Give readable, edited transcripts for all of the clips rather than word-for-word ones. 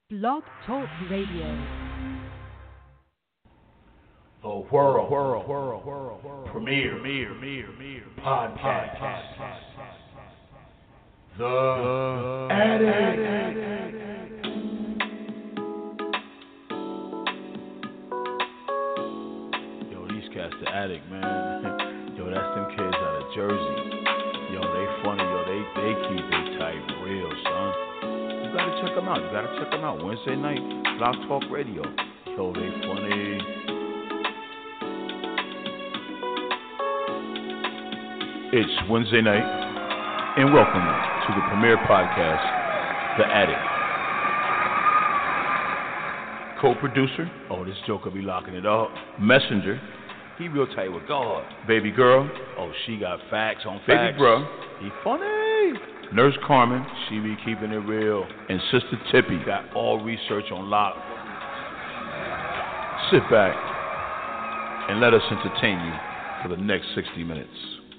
Blog Talk Radio. The world premiere podcast. The Attic. Yo, these cats, the Attic, man. Yo, that's them kids out of Jersey. Yo, they funny. Yo, they keep it tight real, son. You gotta check them out. Wednesday night, Blog Talk Radio. Yo, they funny. It's Wednesday night, and welcome to the premiere podcast, The Attic. Co-producer, this joker be locking it up. Messenger, he real tight with God. Baby girl, she got facts on facts. Baby bro, he funny. Nurse Carmen, she be keeping it real. And Sister Tippy got all research on lock. Sit back and let us entertain you for the next 60 minutes.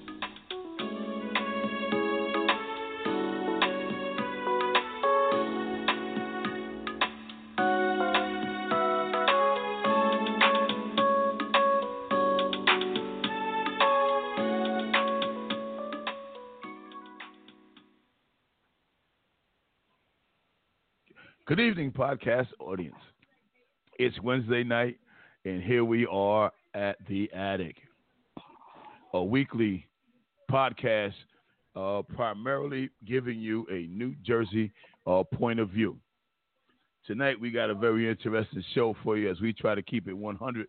Good evening, podcast audience. It's Wednesday night, and here we are at the Attic, a weekly podcast primarily giving you a New Jersey point of view. Tonight, we got a very interesting show for you as we try to keep it 100.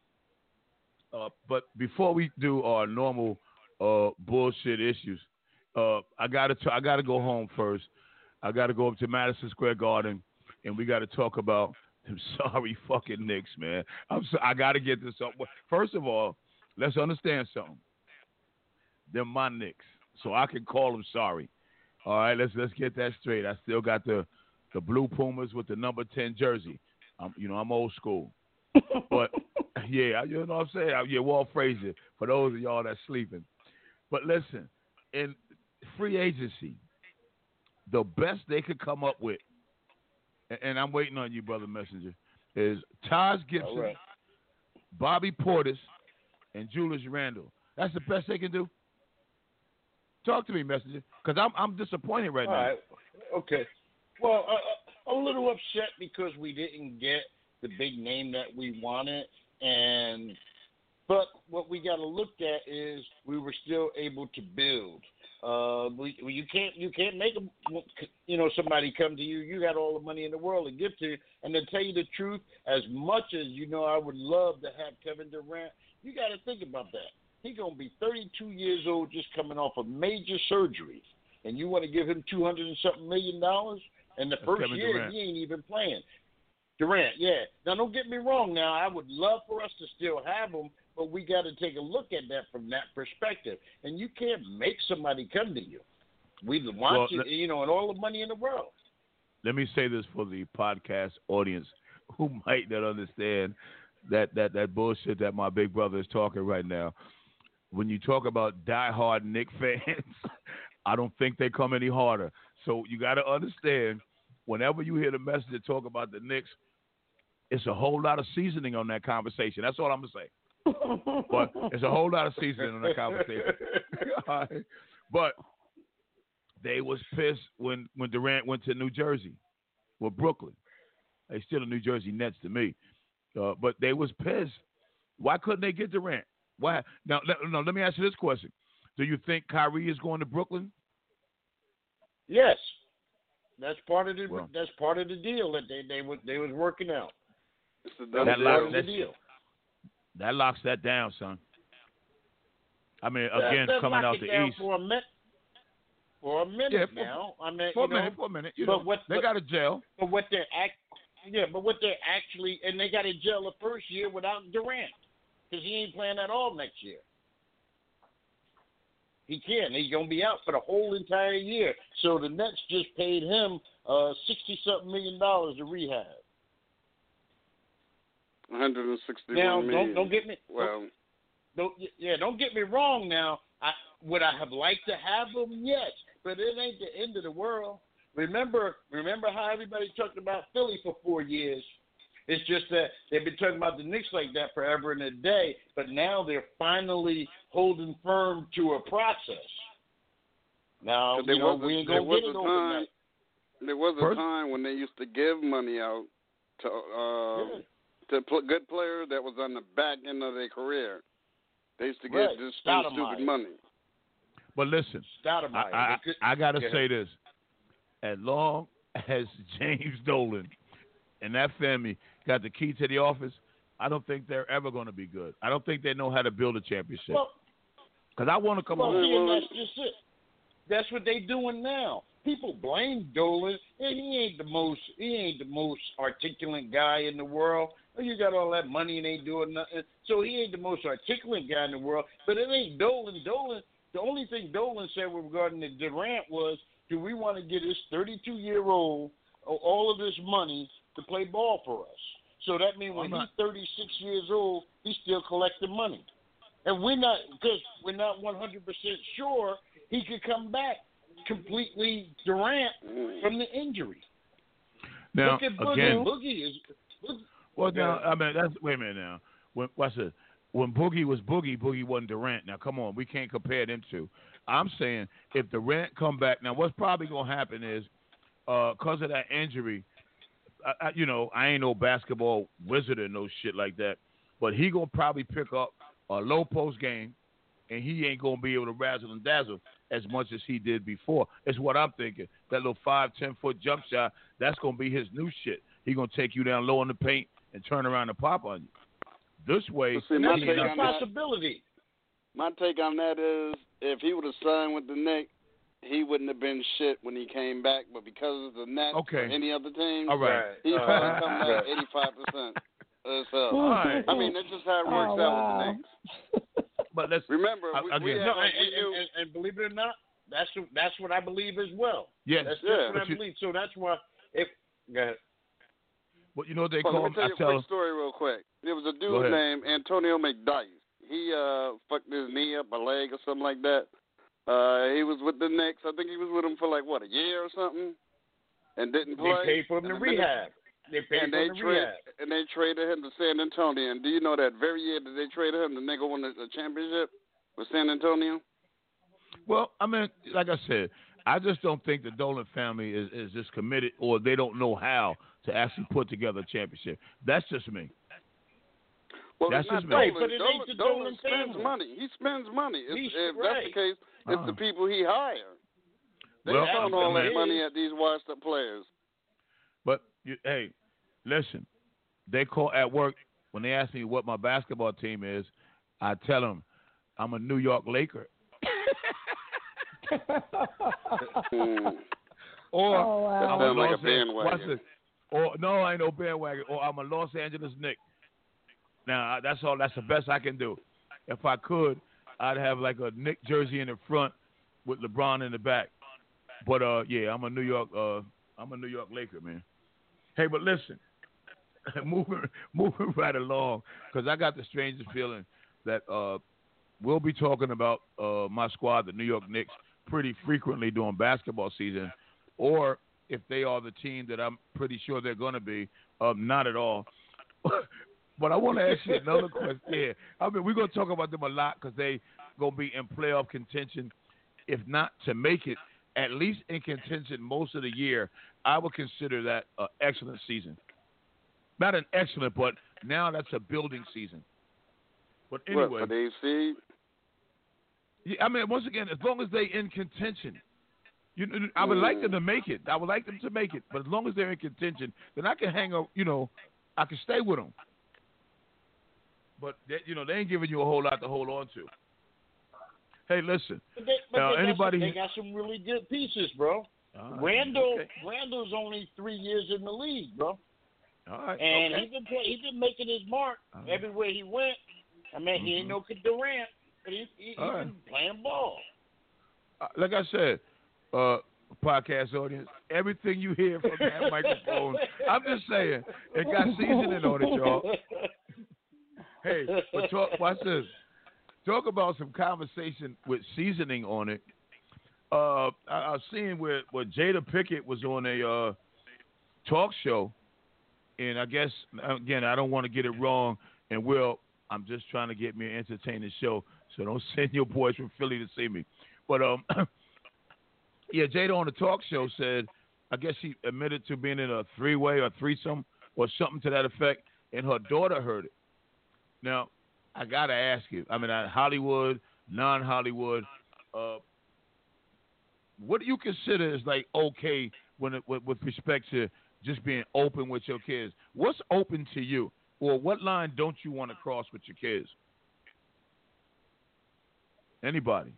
But before we do our normal bullshit issues, I gotta go home first. I gotta go up to Madison Square Garden. And we got to talk about them sorry fucking Knicks, man. I got to get this up. First of all, let's understand something. They're my Knicks, so I can call them sorry. All right, let's get that straight. I still got the blue Pumas with the number 10 jersey. I'm old school. But, yeah, you know what I'm saying? Yeah, Walt Frazier, for those of y'all that's sleeping. But listen, in free agency, the best they could come up with, and I'm waiting on you, Brother Messenger, is Taj Gibson, right, Bobby Portis, and Julius Randle. That's the best they can do? Talk to me, Messenger, because I'm disappointed right now. All right. Okay. Well, a little upset because we didn't get the big name that we wanted, but what we got to look at is we were still able to build. You can't make somebody come to you. You got all the money in the world to give to you. And to tell you the truth, as much as I would love to have Kevin Durant, you got to think about that. He's gonna be 32 years old, just coming off of major surgeries, and you want to give him $200 and something million? And the first Kevin year Durant. He ain't even playing. Durant, yeah. Now don't get me wrong. Now I would love for us to still have him. But we got to take a look at that from that perspective. And you can't make somebody come to you. We want you, and all the money in the world. Let me say this for the podcast audience who might not understand that bullshit that my big brother is talking right now. When you talk about diehard Knicks fans, I don't think they come any harder. So you got to understand, whenever you hear the messenger talk about the Knicks, it's a whole lot of seasoning on that conversation. That's all I'm going to say. But it's a whole lot of seasoning in that conversation. All right. But they was pissed when Durant went to New Jersey, Brooklyn. They still the New Jersey Nets to me. But they was pissed. Why couldn't they get Durant? Why? Now, let me ask you this question. Do you think Kyrie is going to Brooklyn? Yes. That's part of the deal that they was working out. That's the deal. That locks that down, son. I mean, again, coming out the East. For a minute now. I mean, for a minute. They got a gel. But what they're actually, and they got a gel the first year without Durant, because he ain't playing at all next year. He can't. He's gonna be out for the whole entire year. So the Nets just paid him $60-something million to rehab. 161 now, million. Don't get me. Well, don't get me wrong. Now, would I have liked to have him? Yes, but it ain't the end of the world. remember how everybody talked about Philly for 4 years. It's just that they've been talking about the Knicks like that forever and a day, but now they're finally holding firm to a process. Now, we ain't going to get it overnight. There was a time when they used to give money out to good players that was on the back end of their career. They used to get this stupid money. But listen, I got to say this. As long as James Dolan and that family got the key to the office, I don't think they're ever going to be good. I don't think they know how to build a championship. Because I want to come on. That's just it. That's what they doing now. People blame Dolan, and he ain't the most articulate guy in the world. You got all that money and ain't doing nothing, so he ain't the most articulate guy in the world. But it ain't Dolan. The only thing Dolan said regarding the Durant was, do we want to get this 32-year-old all of this money to play ball for us? So that means when he's 36 years old, he's still collecting money. And we're not 100% sure he could come back completely Durant from the injury. Now, look at Boogie. Again, Boogie is. Well, now, I mean, wait a minute now. When Boogie was Boogie, Boogie wasn't Durant. Now, come on, we can't compare them two. I'm saying if Durant come back, now what's probably going to happen is because of that injury, I ain't no basketball wizard or no shit like that, but he going to probably pick up a low post game, and he ain't going to be able to razzle and dazzle as much as he did before. It's what I'm thinking. That little 5-10-foot jump shot, that's going to be his new shit. He going to take you down low in the paint and turn around and pop on you. This way, that's a possibility. My take on that is, if he would have signed with the Knicks, he wouldn't have been shit when he came back. But because of the Nets or any other team, he's going to come back 85%. Right. I mean, that's just how it works out with the Knicks. But let's remember, we knew. And believe it or not, that's what I believe as well. Yes, that's what I believe. So that's why go ahead. But you know what they call him? Let me tell you a quick story real quick. There was a dude named Antonio McDyess. He fucked his knee up, a leg or something like that. He was with the Knicks. I think he was with them for a year or something, and didn't play. They paid for him to rehab. They traded him to San Antonio. And do you know that very year that they traded him, the nigga won the championship with San Antonio? Well, I mean, like I said, I just don't think the Dolan family is just committed, or they don't know how to actually put together a championship. That's just me. Well, that's just me. Dolan. But it ain't the Dolan spends family. money. He spends money. If that's the case, it's the people he hired. They spend all that money at these washed-up players. But, hey, listen, they call at work, when they ask me what my basketball team is, I tell them I'm a New York Laker. Or I'm a like a bandwagon. No, I ain't no bandwagon. Or I'm a Los Angeles Knicks. Now, that's all. That's the best I can do. If I could, I'd have like a Knick jersey in the front with LeBron in the back. But yeah, I'm a New York Laker, man. Hey, but listen, moving right along, because I got the strangest feeling that we'll be talking about my squad, the New York Knicks, pretty frequently during basketball season, or if they are the team that I'm pretty sure they're going to be, not at all. But I want to ask you another question. Yeah, I mean, we're going to talk about them a lot because they going to be in playoff contention, if not to make it, at least in contention most of the year. I would consider that an excellent season. Not an excellent, but now that's a building season. But anyway. What, for the AC? Yeah, I mean, once again, as long as they in contention, I would like them to make it. I would like them to make it. But as long as they're in contention, then I can hang up, I can stay with them. But, they ain't giving you a whole lot to hold on to. Hey, listen. They got some really good pieces, bro. Randall's only 3 years in the league, bro. All right. And he's been making his mark everywhere he went. I mean, he ain't no Durant, but he's been playing ball. Like I said, podcast audience, everything you hear from that microphone, I'm just saying, it got seasoning on it, y'all. Hey, but watch this. Talk about some conversation with seasoning on it. I was seeing where Jada Pickett was on a talk show, and I guess again I don't want to get it wrong, and I'm just trying to get me an entertaining show, so don't send your boys from Philly to see me. But yeah, Jada on the talk show said, I guess she admitted to being in a three-way or threesome or something to that effect, and her daughter heard it. Now, I gotta ask you. I mean, Hollywood, non-Hollywood. What do you consider is like okay with respect to just being open with your kids? What's open to you, or what line don't you want to cross with your kids? Anybody?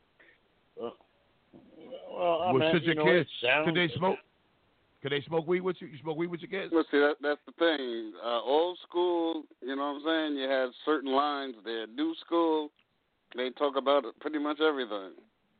Well, I mean, should your kids? Could they smoke? Okay. Could they smoke weed with you? You smoke weed with your kids? Well, see, that's the thing. Old school, you know what I'm saying? You had certain lines there. New school, they talk about pretty much everything.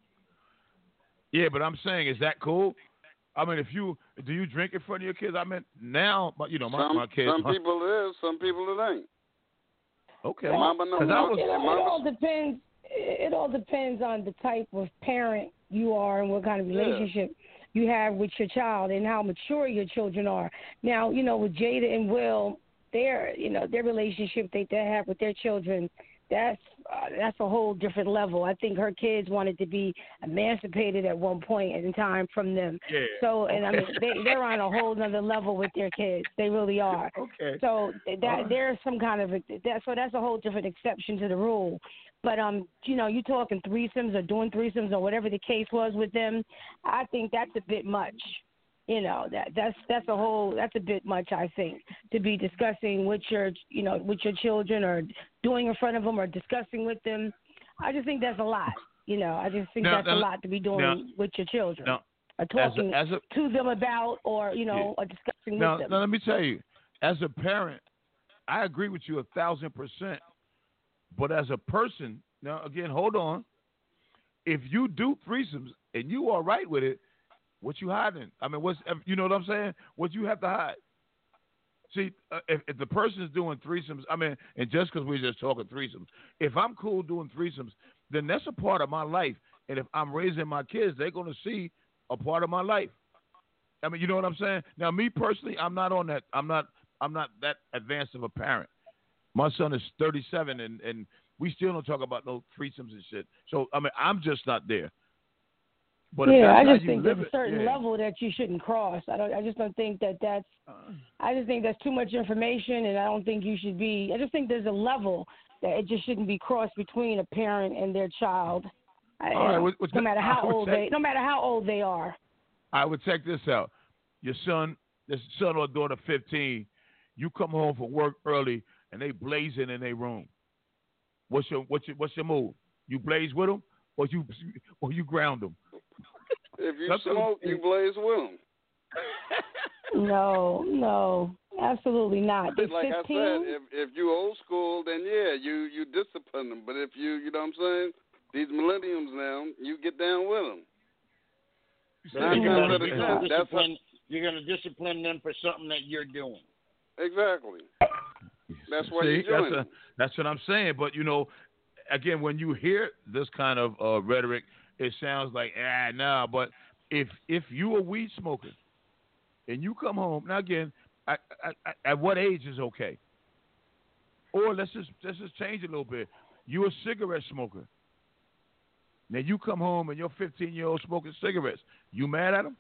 Yeah, but I'm saying, is that cool? I mean, do you drink in front of your kids? I mean, now, my kids. Some people it is, some people it ain't. Okay. Mama, it all depends. It all depends on the type of parent you are and what kind of relationship you have with your child and how mature your children are. Now, with Jada and Will, their relationship they have with their children, that's a whole different level. I think her kids wanted to be emancipated at one point in time from them. Yeah. So, and I mean, they're on a whole other level with their kids. They really are. Okay. So there's some kind of that's a whole different exception to the rule. But you talking threesomes or doing threesomes or whatever the case was with them, I think that's a bit much. That's a bit much, I think, to be discussing with your children or doing in front of them or discussing with them. I just think that's a lot. I just think that's a lot to be doing with your children or talking to them about or or discussing with them. Now, let me tell you, as a parent, I agree with you 1,000%. But as a person, now again, hold on. If you do threesomes and you are right with it, what you hiding? I mean, you know what I'm saying? What you have to hide? See, if the person is doing threesomes, I mean, and just because we're just talking threesomes, if I'm cool doing threesomes, then that's a part of my life. And if I'm raising my kids, they're going to see a part of my life. I mean, you know what I'm saying? Now, me personally, I'm not on that. I'm not that advanced of a parent. My son is 37, and we still don't talk about no threesomes and shit. So, I mean, I'm just not there. But I just think there's a certain level that you shouldn't cross. I just don't think that's. I just think that's too much information, and I don't think you should be. I just think there's a level that it just shouldn't be crossed between a parent and their child. No matter how old they are. I would check this out. Your son or daughter, 15. You come home from work early, and they blazing in their room. What's your move? You blaze with them, or you ground them? If you smoke, you blaze with them. No, absolutely not. Like 15? I said, if you old school, then yeah, you discipline them. But if you know what I'm saying, these millenniums now, you get down with them. You're going to discipline them for something that you're doing. Exactly. That's what you're doing. That's what I'm saying. But, again, when you hear this kind of rhetoric, it sounds like, nah. But if you a weed smoker and you come home, now again, at what age is okay? Or let's just change it a little bit. You a cigarette smoker. Now you come home and your 15-year-old smoking cigarettes. You mad at him?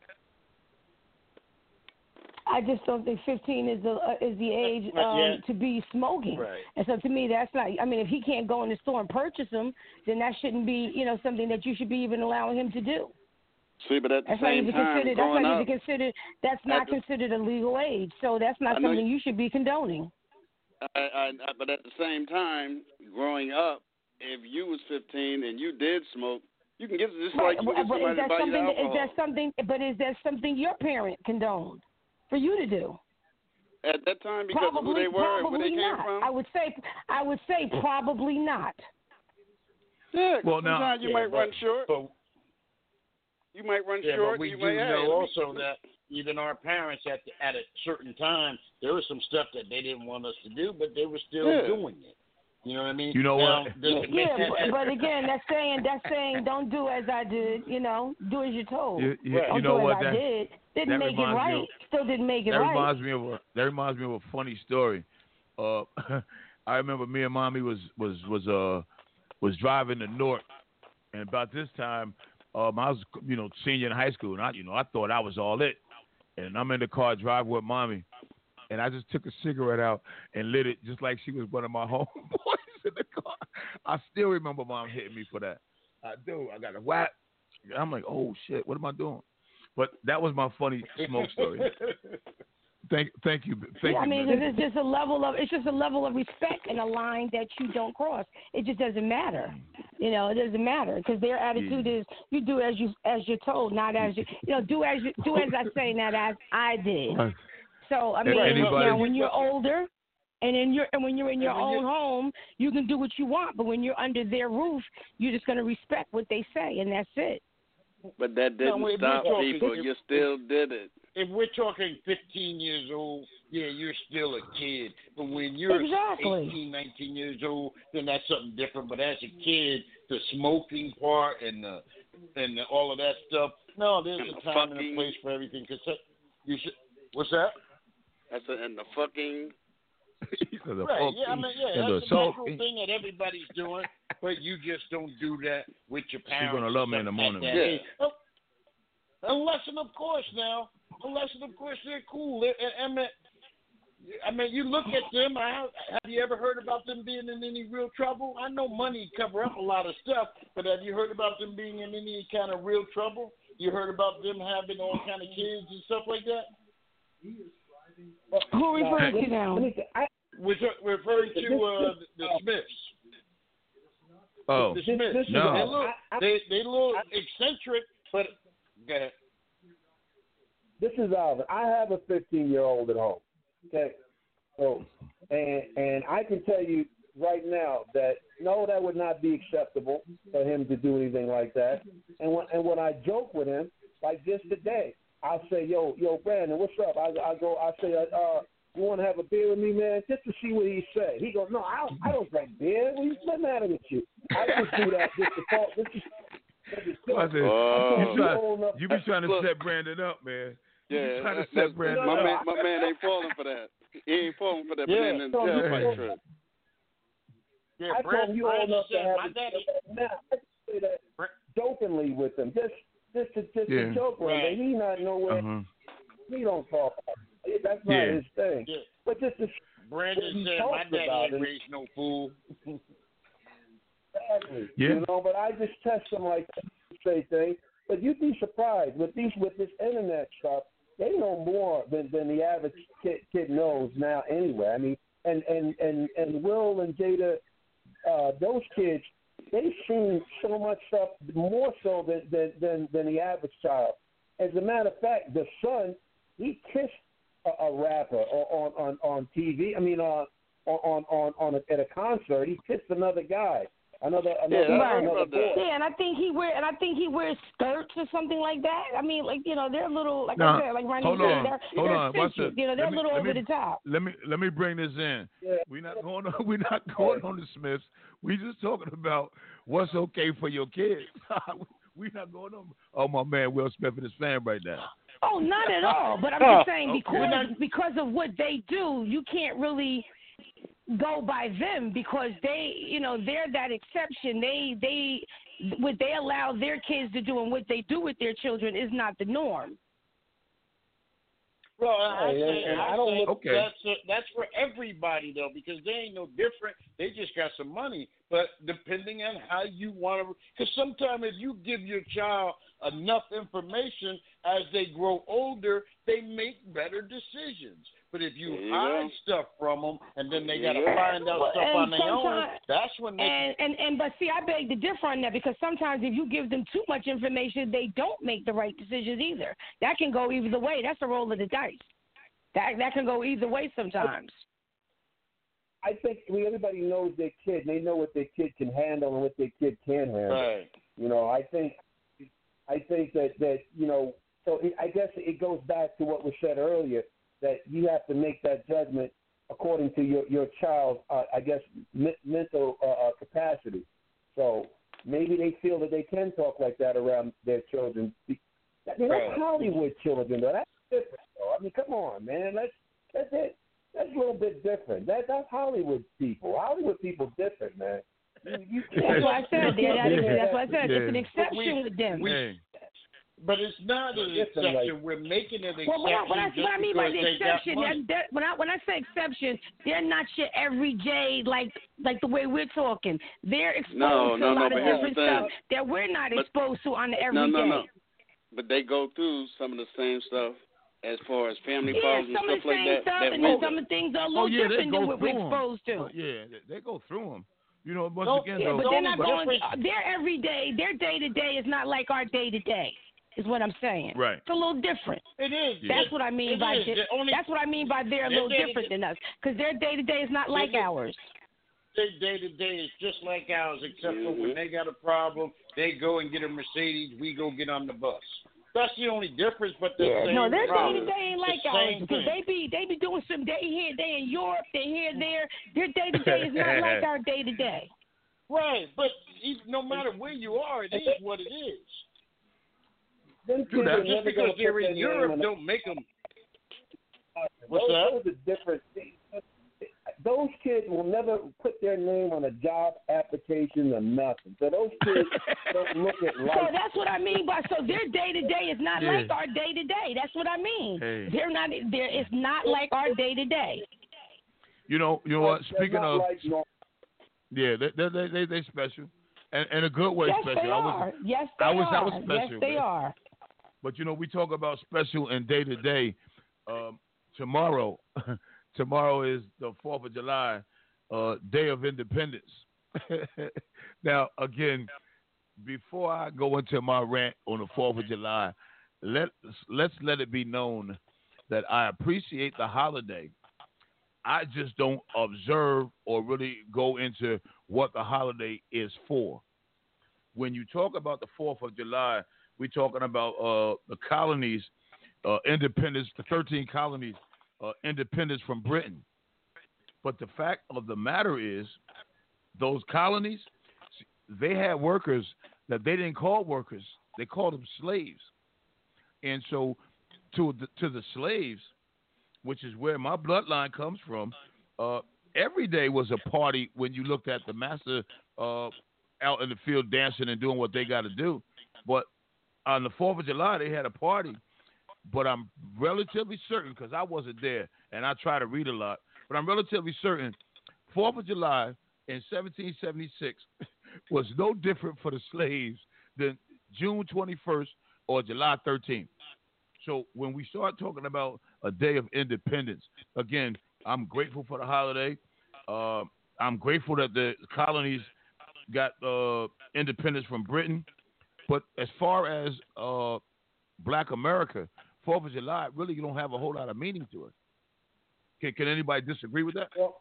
I just don't think 15 is the age to be smoking. Right. And so to me, that's not. I mean, if he can't go in the store and purchase them, then that shouldn't be something that you should be even allowing him to do. See, but at the same time, that's not considered a legal age. So that's not something you should be condoning. But at the same time, growing up, if you was 15 and you did smoke, you can get just like you can get somebody to buy you alcohol. Is that something your parent condoned for you to do? At that time, because of who they were and where they came from? I would say probably not. Yeah, sometimes you might run short. You might run short. But we do know also that even our parents at a certain time, there was some stuff that they didn't want us to do, but they were still doing it. You know what I mean? You know now, what? But again, that's saying don't do as I did. You know, do as you're told. You don't know do what? as I did. Didn't make it right. Still didn't make it right. That reminds me of a funny story. I remember me and Mommy was driving to Newark, and about this time, I was senior in high school, and I thought I was all it, and I'm in the car driving with Mommy, and I just took a cigarette out and lit it just like she was one of my homeboys in the car. I still remember Mom hitting me for that. I do. I got a whack. I'm like, oh shit, what am I doing? But that was my funny smoke story. Thank you. I mean, it's just a level of respect and a line that you don't cross. It just doesn't matter. It doesn't matter because their attitude is you do as you're told, not as do as I say, not as I did. So I mean, when you're older. And when you're in your own home, you can do what you want. But when you're under their roof, you're just going to respect what they say, and that's it. But that didn't stop people. You still did it. If we're talking 15 years old, yeah, you're still a kid. But when you're 18, 19 years old, then that's something different. But as a kid, the smoking part and all of that stuff, no, there's a time and a place for everything. What's that? That's and the fucking. Right, yeah, I mean, that's the natural thing that everybody's doing, but you just don't do that with your parents. She's gonna love me in the morning. Yeah. Unless, of course, they're cool. I mean, you look at them. Have you ever heard about them being in any real trouble? I know money cover up a lot of stuff, but have you heard about them being in any kind of real trouble? You heard about them having all kind of kids and stuff like that? Who referring to now? We're referring to the Smiths. Oh, the Smiths. No. They a little eccentric, but go ahead. This is Alvin. I have a 15-year-old at home. Okay, so and I can tell you right now that no, that would not be acceptable for him to do anything like that. And when I joke with him, like just today, I'll say, yo, Brandon, what's up? I say, you want to have a beer with me, man? Just to see what he say. He goes, no, I don't drink beer. What's the matter with you? I just do that just to talk. You be trying to set Brandon up, man. Yeah, trying to set Brandon up. My man ain't falling for that. He ain't falling for that Brandon fight trip. Yeah, I told you all enough to have my daddy. Now, I say that jokingly with him, just to joke with him. He not nowhere. He don't talk. That's not his thing. Yeah. But just to Brandon said, my daddy ain't raised no fool. Exactly. Yeah. But I just test them like that, say things. But you'd be surprised with this internet stuff. They know more than the average kid knows now. Anyway, I mean, and Will and Jada, those kids, they've seen so much stuff more so than the average child. As a matter of fact, the son, he kissed a rapper on TV. I mean, at a concert, he kissed another guy. Another boy. Yeah, and I think he wears skirts or something like that. I mean, like they're a little I said, like Ronnie said, hold on. They're a little over the top. Let me bring this in. Yeah. We're not going on the Smiths. We just talking about what's okay for your kids. We're not going on. Oh, my man Will Smith and his fam right now. Oh, not at all. But I'm just saying because of what they do, you can't really go by them because they're that exception. They what they allow their kids to do and what they do with their children is not the norm. Well, that's for everybody though, because they ain't no different. They just got some money. But depending on how you want to, because sometimes if you give your child enough information as they grow older, they make better decisions. But if you hide stuff from them and then they got to find out stuff on their own, that's when they. But see, I beg to differ on that because sometimes if you give them too much information, they don't make the right decisions either. That can go either way. That's a roll of the dice. That can go either way sometimes. I think everybody knows their kid. They know what their kid can handle and what their kid can't handle. Right. I think that So I guess it goes back to what was said earlier, that you have to make that judgment according to your child's, I guess, mental capacity. So maybe they feel that they can talk like that around their children. I mean, that's Hollywood children, though. That's different, though. I mean, come on, man. That's it. That's a little bit different. That's Hollywood people. Hollywood people different, man. That's what I said. That's what I said. It's an exception with them. But it's not an exception. We're making an exception. Well, what I mean by the exception, when I say exception, they're not your everyday like the way we're talking. They're exposed to a lot of different stuff that we're not exposed to on the everyday. No. But they go through some of the same stuff as far as family problems and stuff like that. And then some of the things are a little different than what we're exposed to. They go through them. You know, once again, but they're not going. Their everyday, their day to day is not like our day to day. Is what I'm saying. Right. It's a little different. It is. That's what I mean by that's what I mean by they're a little different than us, because their day to day is not like ours. Their day to day is just like ours, except for when they got a problem, they go and get a Mercedes. We go get on the bus. That's the only difference. But their day to day ain't like ours, because they be doing some day here, they in Europe, they here, there. Their day to day is not like our day to day. Right, but no matter where you are, it is what it is. Just because they're in Europe don't make them. What's that? Those are different things. Those kids will never put their name on a job application or nothing. So those kids don't look at life. So that's what I mean by their day to day is not like our day to day. That's what I mean. Hey. They're not. It's not like our day to day. You know what? Speaking of, they special, and in a good way special. They are. Yes, they I was special. Yes, they are. But we talk about special and day to day. Tomorrow is the 4th of July, Day of Independence. Now, again, before I go into my rant on the 4th of July, let's let it be known that I appreciate the holiday. I just don't observe or really go into what the holiday is for. When you talk about the 4th of July, we're talking about the colonies, independence, the 13 colonies, independence from Britain. But the fact of the matter is, those colonies, they had workers that they didn't call workers. They called them slaves. And so to the slaves, which is where my bloodline comes from, every day was a party when you looked at the master out in the field dancing and doing what they got to do. But on the 4th of July, they had a party. But I'm relatively certain, because I wasn't there, and I try to read a lot, but I'm relatively certain 4th of July in 1776 was no different for the slaves than June 21st or July 13th. So when we start talking about a day of independence, again, I'm grateful for the holiday. I'm grateful that the colonies got independence from Britain. But as far as Black America, 4th of July, really, you don't have a whole lot of meaning to it. Can anybody disagree with that? Well,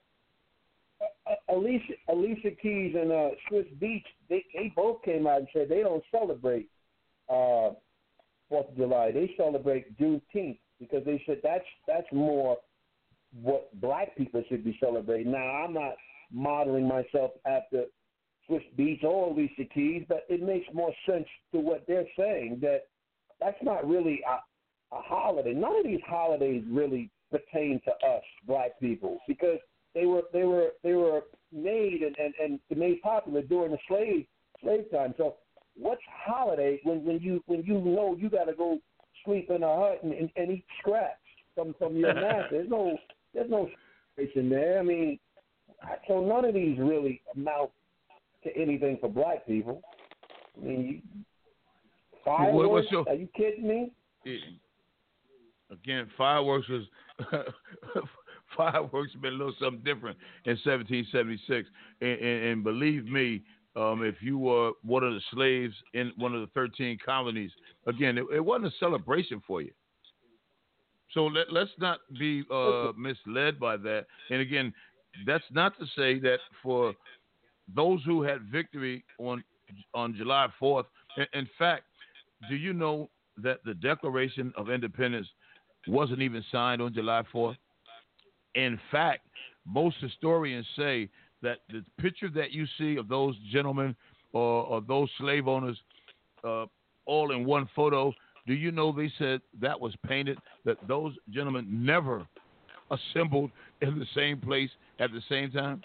Alicia Keys and Swiss Beach, they both came out and said they don't celebrate 4th of July. They celebrate Juneteenth, because they said that's more what Black people should be celebrating. Now, I'm not modeling myself after Swiss Beats or Alicia Keys, but it makes more sense to what they're saying, that's not really a holiday. None of these holidays really pertain to us Black people, because they were made and made popular during the slave time. So what's holiday when you know you got to go sleep in a hut and eat scraps from your master? There's no celebration there. I mean, so none of these really amount to anything for Black people. I mean, fireworks? Are you kidding me? Again, fireworks was fireworks been a little something different in 1776, and believe me, if you were one of the slaves in one of the 13 colonies, again, it wasn't a celebration for you. So let's not be misled by that. And again, that's not to say that for those who had victory on July 4th, in fact, do you know that the Declaration of Independence wasn't even signed on July 4th? In fact, most historians say that the picture that you see of those gentlemen or those slave owners all in one photo, do you know they said that was painted, that those gentlemen never assembled in the same place at the same time?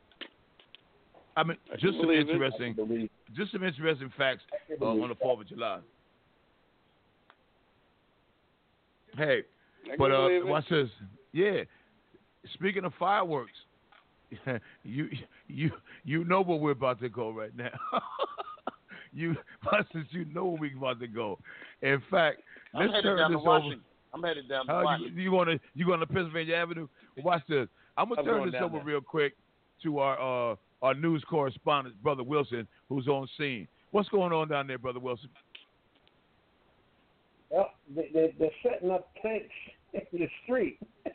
I mean, just some interesting facts on the 4th of July. Hey, but watch this. Yeah, speaking of fireworks, you know where we're about to go right now. you know where we're about to go. In fact, let's turn this over. I'm headed down to Washington. You going to Pennsylvania Avenue? Watch this. I'm gonna turn this over real quick to our news correspondent, Brother Wilson, who's on scene. What's going on down there, Brother Wilson? Well, they're setting up tanks in the street.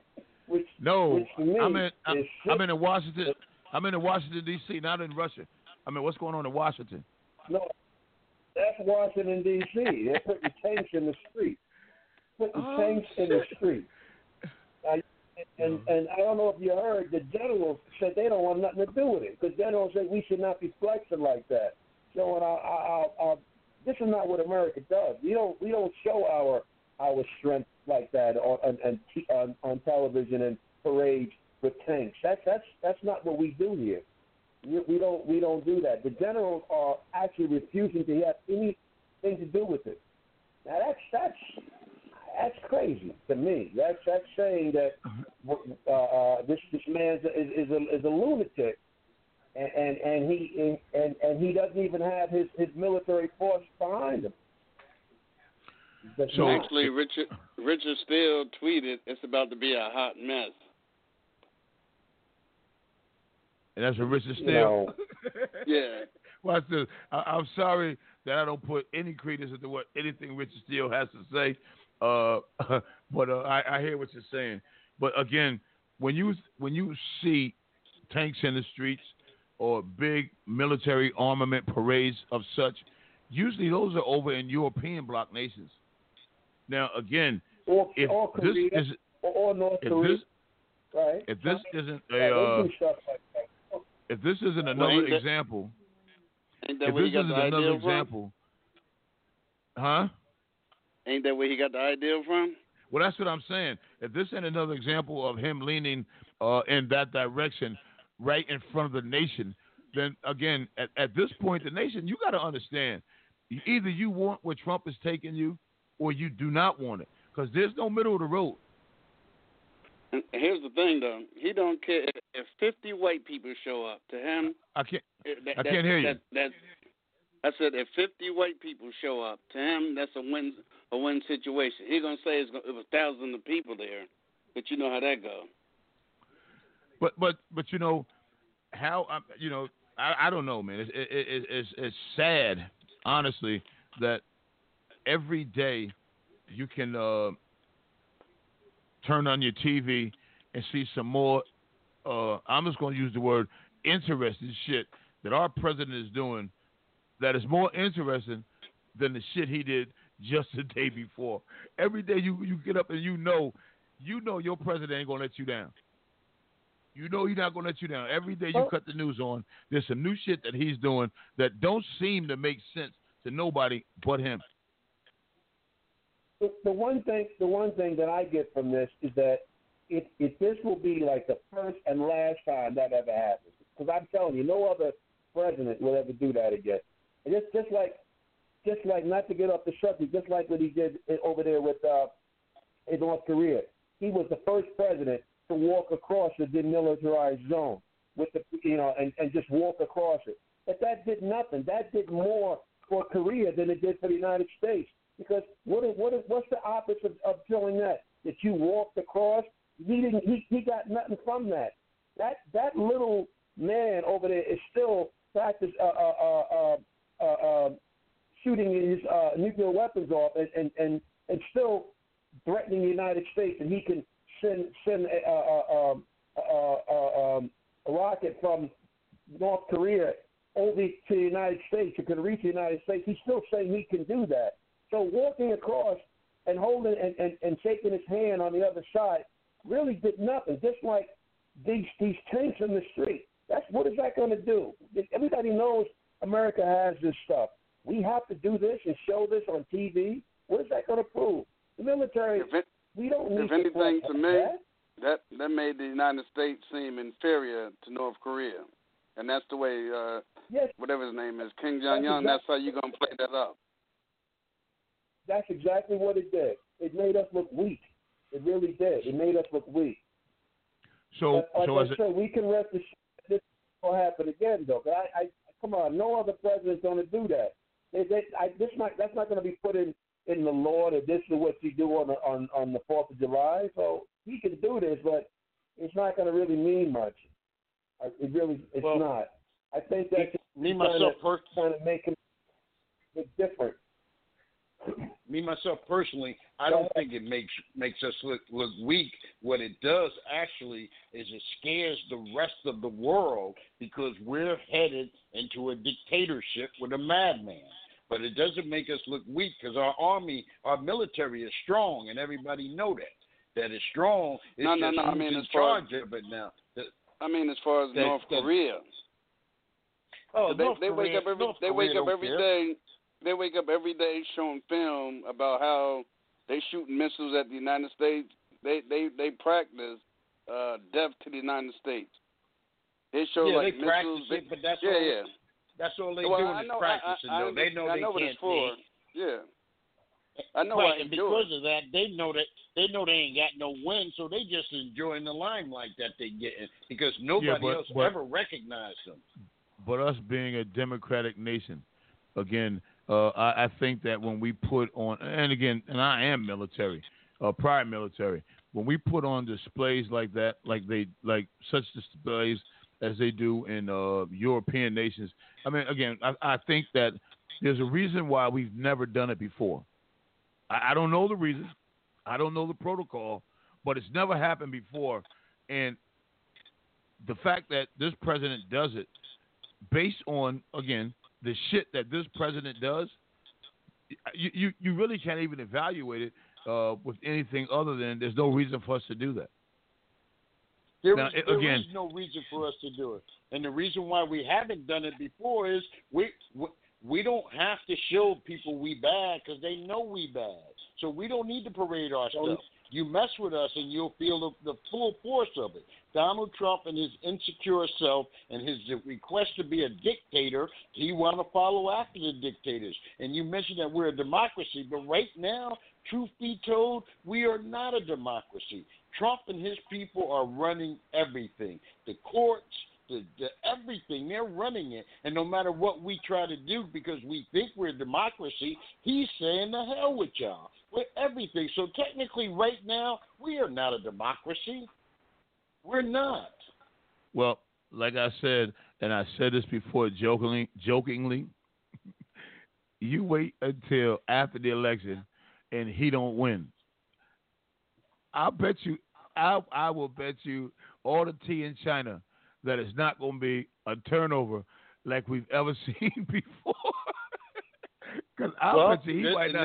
I'm in Washington. I'm in Washington D.C., not in Russia. I mean, what's going on in Washington? No, that's Washington D.C. They're putting tanks in the street. Tanks in the street. And I don't know if you heard, the generals said they don't want nothing to do with it. The generals said we should not be flexing like that. So this is not what America does. We don't show our strength like that on television and parades with tanks. That's not what we do here. We don't do that. The generals are actually refusing to have anything to do with it. Now that's crazy to me. That's saying that this man is a lunatic, and he doesn't even have his military force behind him. So actually, Richard Steele tweeted, "It's about to be a hot mess." And that's what Richard Steele. Yeah. Watch this. I'm sorry that I don't put any credence into what anything Richard Steele has to say. But I hear what you're saying. But again, when you see tanks in the streets or big military armament parades of such, usually those are over in European bloc nations. Now, again, or Korea, or North Korea, right? If this isn't a if this isn't another example, ain't that where he got the idea from? Huh? Ain't that where he got the idea from? Well, that's what I'm saying. If this ain't another example of him leaning in that direction right in front of the nation, then again, at this point, the nation, you got to understand, either you want where Trump is taking you or you do not want it, because there's no middle of the road. And here's the thing, though. He don't care if 50 white people show up to him. I can't hear you. I said if 50 white people show up to him, that's a win situation. He's gonna say it was thousands of people there, but you know how that goes. But you know how I don't know, man. It's sad, honestly, that every day you can turn on your TV and see some more. I'm just going to use the word interesting shit that our president is doing. That is more interesting than the shit he did just the day before. Every day you get up and you know your president ain't gonna let you down. You know he's not gonna let you down. Every day you cut the news on, there's some new shit that he's doing that don't seem to make sense to nobody but him. The one thing that I get from this is that if this will be like the first and last time that ever happens, because I'm telling you, no other president will ever do that again. And just like not to get off the subject, just like what he did over there with in North Korea. He was the first president to walk across the demilitarized zone with and just walk across it. But that did nothing. That did more for Korea than it did for the United States. Because what's the opposite of doing that? That you walked across? He got nothing from that. That little man over there is still shooting his nuclear weapons off and still threatening the United States, and he can send a rocket from North Korea over to the United States. It can reach the United States. He's still saying he can do that. So walking across and holding and shaking his hand on the other side really did nothing. Just like these tanks in the street. What is that going to do? Everybody knows America has this stuff. We have to do this and show this on TV. What is that going to prove? The military, we don't need if anything to me, that. That made the United States seem inferior to North Korea. And that's the way, yes. whatever his name is, Kim Jong-un, that's how you're going to play that up. That's exactly what it did. It made us look weak. It really did. It made us look weak. So I said, we can rest assured this will happen again, though. But I come on, no other president's going to do that. That's not going to be put in the law that this is what you do on the 4th of July. So he can do this, but it's not going to really mean much. It's not. I think that's trying to make him look different. Me myself personally, I don't think it makes us look weak. What it does actually is it scares the rest of the world because we're headed into a dictatorship with a madman. But it doesn't make us look weak because our military is strong, and everybody know that it's strong. It's I mean, in charge of it now. I mean, as far as North Korea. Oh, they wake up every day. They wake up every day showing film about how they shooting missiles at the United States. They practice death to the United States. They show they missiles. Practice it, but that's all. That's all they do is practicing. They know I they know what can't it's for. Yeah. I know right, why and because of that, they know they ain't got no win, so they just enjoying the limelight that they getting because nobody else ever recognized them. But us being a democratic nation, again, I think that when we put on, and I am military, prior military, when we put on displays like that, like such displays as they do in European nations, I mean, again, I think that there's a reason why we've never done it before. I don't know the reason. I don't know the protocol, but it's never happened before. And the fact that this president does it based on, again, the shit that this president does, you really can't even evaluate it with anything other than there's no reason for us to do that. There is no reason for us to do it. And the reason why we haven't done it before is we don't have to show people we bad because they know we bad. So we don't need to parade our stuff. You mess with us and you'll feel the full force of it. Donald Trump and his insecure self and his request to be a dictator, he want to follow after the dictators. And you mentioned that we're a democracy, but right now, truth be told, we are not a democracy. Trump and his people are running everything. The courts, the everything, they're running it. And no matter what we try to do because we think we're a democracy, he's saying the hell with y'all. With everything. So technically right now, we are not a democracy. We're not. Well, like I said, and I said this before jokingly, you wait until after the election and he don't win. I will bet you all the tea in China that it's not going to be a turnover like we've ever seen before. Because I bet you he might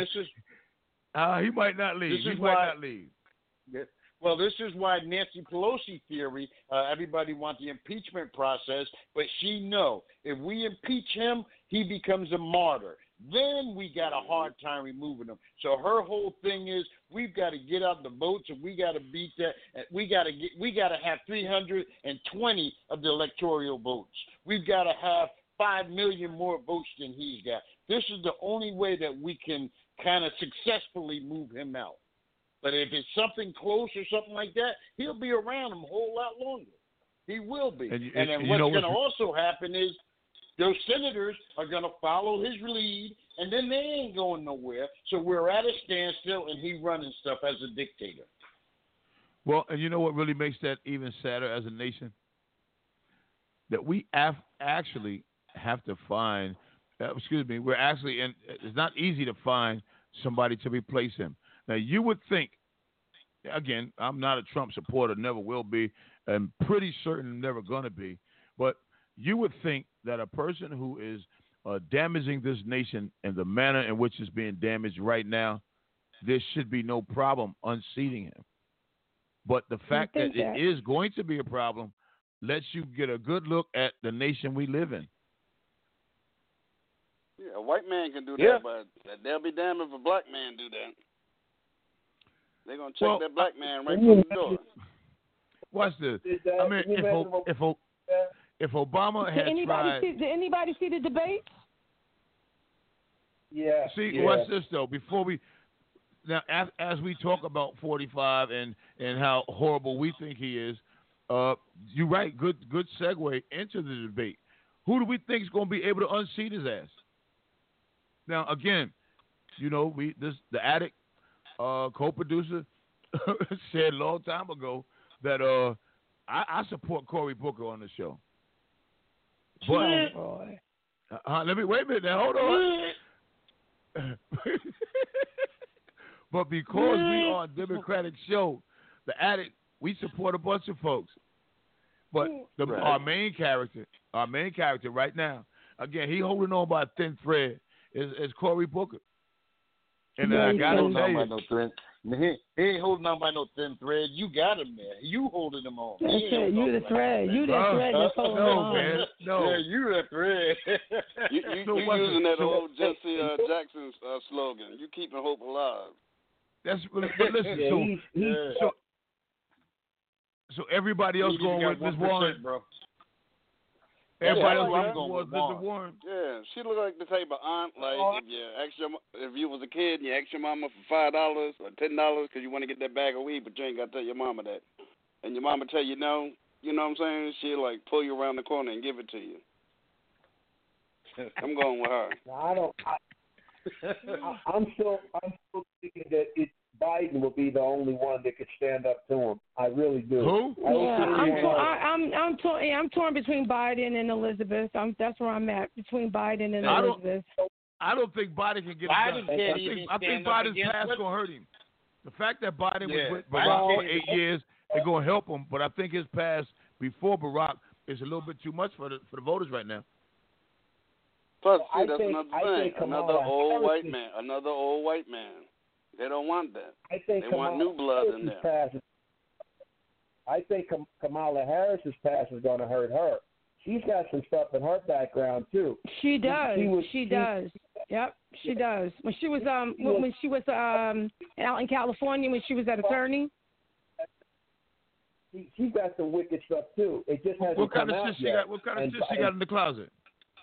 not leave. He might not leave. Well, this is why Nancy Pelosi theory, everybody wants the impeachment process, but she know if we impeach him, he becomes a martyr. Then we got a hard time removing him. So her whole thing is we've got to get out the votes and we got to beat that. We got to have 320 of the electoral votes. We've got to have 5 million more votes than he's got. This is the only way that we can kind of successfully move him out. But if it's something close or something like that, he'll be around him a whole lot longer. He will be. And then what's going to also happen is those senators are going to follow his lead, and then they ain't going nowhere. So we're at a standstill, and he running stuff as a dictator. Well, and you know what really makes that even sadder as a nation? That we actually have to find, we're actually, and it's not easy to find somebody to replace him. Now, you would think, again, I'm not a Trump supporter, never will be, and pretty certain never going to be, but you would think that a person who is damaging this nation in the manner in which it's being damaged right now, there should be no problem unseating him. But the fact that that it is going to be a problem lets you get a good look at the nation we live in. Yeah, a white man can do that, Yeah. but they'll be damned if a black man do that. They're gonna check that black man right from the door. Watch this. I mean, if Obama had tried, did anybody see the debate? Yeah. see, watch this though. Before we now, as we talk about 45 and how horrible we think he is, you're right. Good segue into the debate. Who do we think is going to be able to unseat his ass? Now, again, the Addict co-producer said a long time ago that I support Cory Booker on the show. But let me wait a minute. Now, hold on. But because we are a Democratic show, the Addict, we support a bunch of folks. But our main character right now, again, he holding on by a thin thread, is Cory Booker. And I got to tell you, he ain't holding on by no thin thread. You got him there. You holding him on. That's it. You the thread. You the thread that's holding on. Man, no. Yeah, you the thread. You using that old Jesse Jackson slogan. You keeping hope alive. But listen. So everybody else going with Ms. Warren, bro. Everybody else going with Mr. Warren. Yeah, she look like the type of aunt, like if you was a kid and you asked your mama for $5 or $10 because you want to get that bag of weed, but you ain't got to tell your mama that, and your mama tell you no, you know what I'm saying? She'll like pull you around the corner and give it to you. I'm going with her. I'm still thinking that Biden will be the only one that could stand up to him. I really do. Who? I'm torn between Biden and Elizabeth. That's where I'm at, between Biden and Elizabeth. I don't think Biden can get it done. I think Biden's past going to hurt him. The fact that Biden was with Barack for 8 years is going to help him, but I think his past before Barack is a little bit too much for the voters right now. Plus, see, that's another thing. Another old white man. They don't want that. They want new blood in there. I think Kamala Harris's past is going to hurt her. She's got some stuff in her background too. She does. She does. Yep, she does. When she was out in California, when she was that attorney. She's got some wicked stuff too. It just hasn't what kind come of out shit yet. What kind of shit she got in the closet?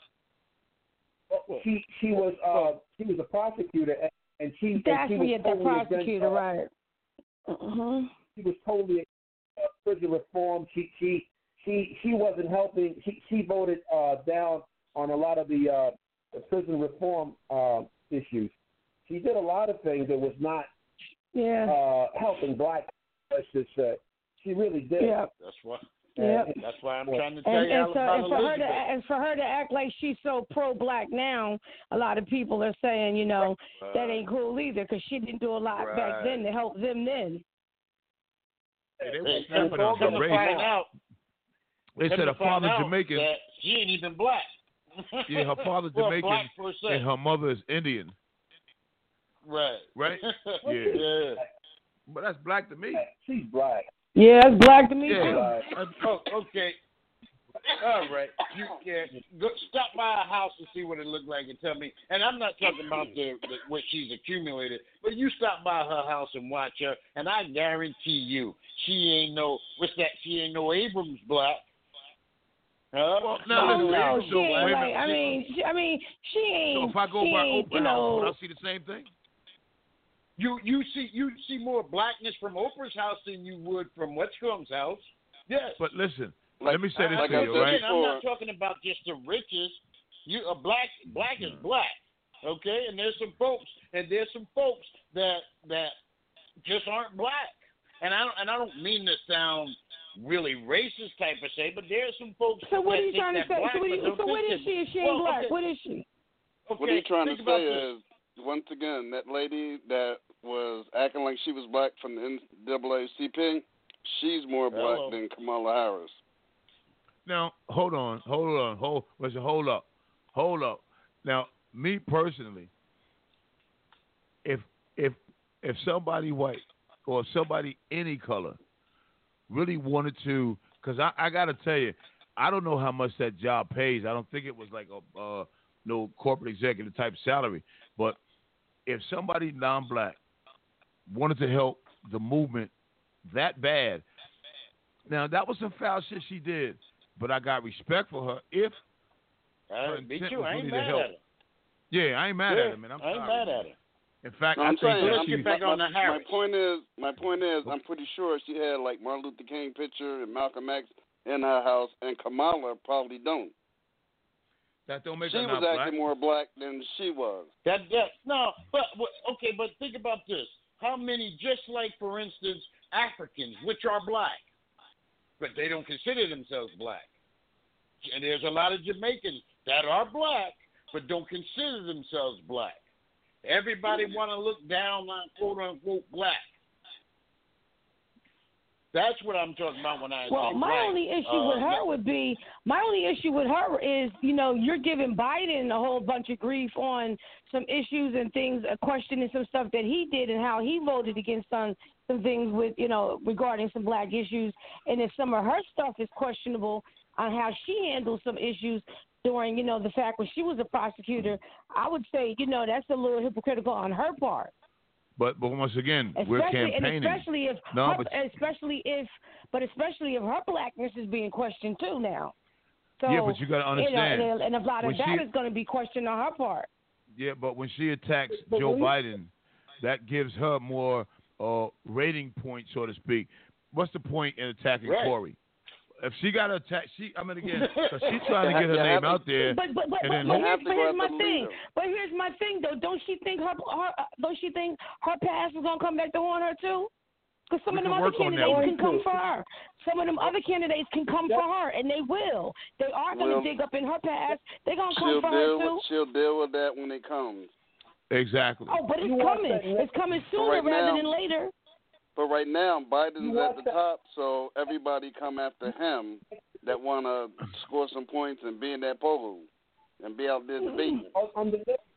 She was a prosecutor, and she that's and she was the totally prosecutor, against, right? She was totally against prison reform. She wasn't helping. She voted down on a lot of the prison reform issues. She did a lot of things that was not helping black. Let's just say she really did. Yeah, that's what. Yeah, that's why I'm trying to tell you about Elizabeth. And for her to act like she's so pro-black now, a lot of people are saying, that ain't cool either, because she didn't do a lot back then to help them then. They were snapping on some race. They said her father's Jamaican. She ain't even black. Yeah, her father's Jamaican and her mother is Indian. Right. Right? Yeah. But that's black to me. She's black. Yeah, that's black to me too. Oh, okay. All right. You can go stop by her house and see what it looked like and tell me. And I'm not talking about what she's accumulated, but you stop by her house and watch her, and I guarantee you, she ain't no Abrams black. Well, no, she ain't like, I mean, she ain't. So if I go by Oprah house, will I see the same thing? You see more blackness from Oprah's house than you would from Westcombe's house. Yes. But listen, let me say this to you, right? I'm not talking about just the richest. Black is black, okay? And there's some folks that just aren't black. And I don't mean to sound really racist type of say, but there's some folks. So what that are you think trying to that say? black, So what is she if she ain't black? Okay. What is she? Okay, what he's trying to say this. is, once again, that lady that was acting like she was black from the NAACP, she's more black than Kamala Harris. Now, hold up. Now, me personally, if somebody white or somebody any color really wanted to, because I got to tell you, I don't know how much that job pays. I don't think it was like a no corporate executive type salary. But if somebody non-black wanted to help the movement that bad, now that was some foul shit she did, but I got respect for her. If her Me intent too. was I ain't really mad to help. at her. Yeah, I ain't mad at her, man. I'm I ain't sorry, mad man. at her. In fact, No, I I'm think saying, that let's she, get back on the Harris. My point is, I'm pretty sure she had like Martin Luther King picture and Malcolm X in her house, and Kamala probably don't. that don't make She her was not black. acting more black than she was. No, but okay, but think about this. How many, just like for instance, Africans, which are black, but they don't consider themselves black. And there's a lot of Jamaicans that are black, but don't consider themselves black. Everybody want to look down on quote unquote black. That's what I'm talking about when I say black. Well, my only issue with her would be, my only issue with her is, you know, you're giving Biden a whole bunch of grief on some issues and things, questioning some stuff that he did and how he voted against some things with, you know, regarding some black issues. And if some of her stuff is questionable on how she handles some issues during, you know, the fact when she was a prosecutor, I would say, you know, that's a little hypocritical on her part. But once again, we're campaigning. Especially if her blackness is being questioned too now. So, yeah, but you got to understand. You know, and a lot of that is going to be questioned on her part. Yeah, but when she attacks Joe Biden, that gives her more rating points, so to speak. What's the point in attacking Corey? If she got to attack, again, because she's trying to get her name out there. But here's my thing. But here's my thing, though. Don't she think her past is gonna come back to haunt her too? Because some of them other candidates can come for her. Some of them other candidates can come for her, and they will. They are gonna dig up in her past. They're gonna come for her too. She'll deal with that when it comes. Exactly. Oh, but it's coming. It's coming sooner rather than later. But right now, Biden's at the top, so everybody come after him that want to score some points and be in that polo and be out there debating. On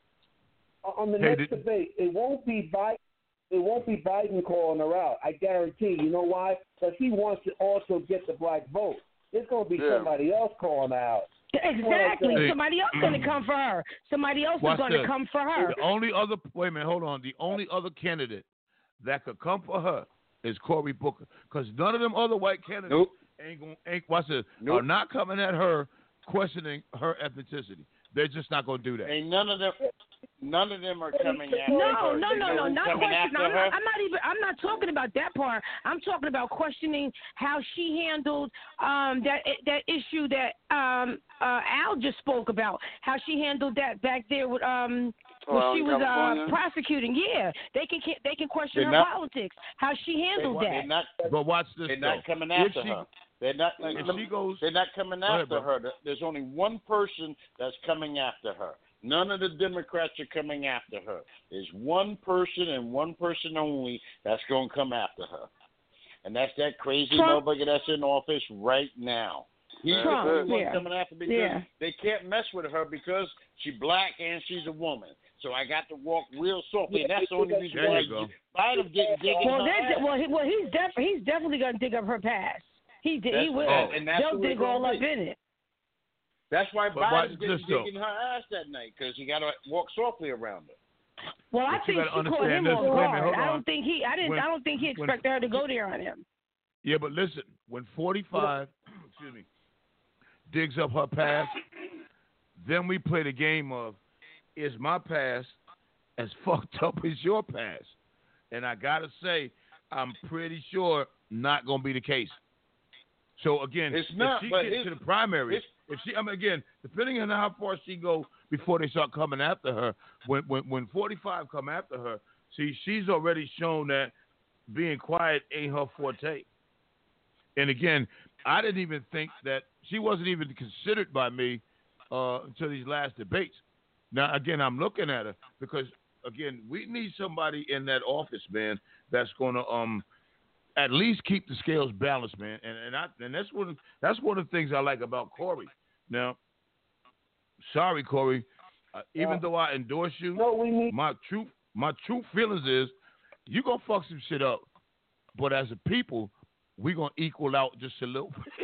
the next debate, it won't be Biden. It won't be Biden calling her out. I guarantee. You know why? Because he wants to also get the black vote. It's going to be somebody else calling her out. Exactly. Somebody else going to come for her. Somebody else is going to come for her. The only other The only other candidate that could come for her is Cory Booker, because none of them other white candidates are not coming at her questioning her ethnicity. They're just not going to do that. Ain't none of them are coming after her. No, not questioning. I'm not talking about that part. I'm talking about questioning how she handled that issue that Al just spoke about. How she handled that back there with when she was prosecuting. Yeah, they can question her politics. How she handled that. But watch this. They're not coming after her. They're not. They're not coming after her. There's only one person that's coming after her. None of the Democrats are coming after her. There's one person and one person only that's going to come after her, and that's that crazy motherfucker that's in office right now. He's the only one coming after because they can't mess with her because she's black and she's a woman. So I got to walk real softly, and that's the only reason why Biden didn't dig in her ass. Well, he's definitely going to dig up her past. He will. And that's they'll dig all up in it. That's why Biden didn't dig in her ass that night, because he got to walk softly around her. Well, I think she caught him off guard. I don't think he expected her to go there on him. Yeah, but listen, when 45, digs up her past, then we play the game of, is my past as fucked up as your past? And I gotta say, I'm pretty sure not gonna be the case. So again, if she gets to the primaries, again, depending on how far she go before they start coming after her, when 45 come after her, she's already shown that being quiet ain't her forte. And again, I didn't even think that she wasn't even considered by me until these last debates. Now, again, I'm looking at her because, again, we need somebody in that office, man, that's going to at least keep the scales balanced, man. And that's one of the things I like about Cory. Now, sorry, Cory, even though I endorse you, my true feelings is you're gonna fuck some shit up. But as a people, we're going to equal out just a little bit.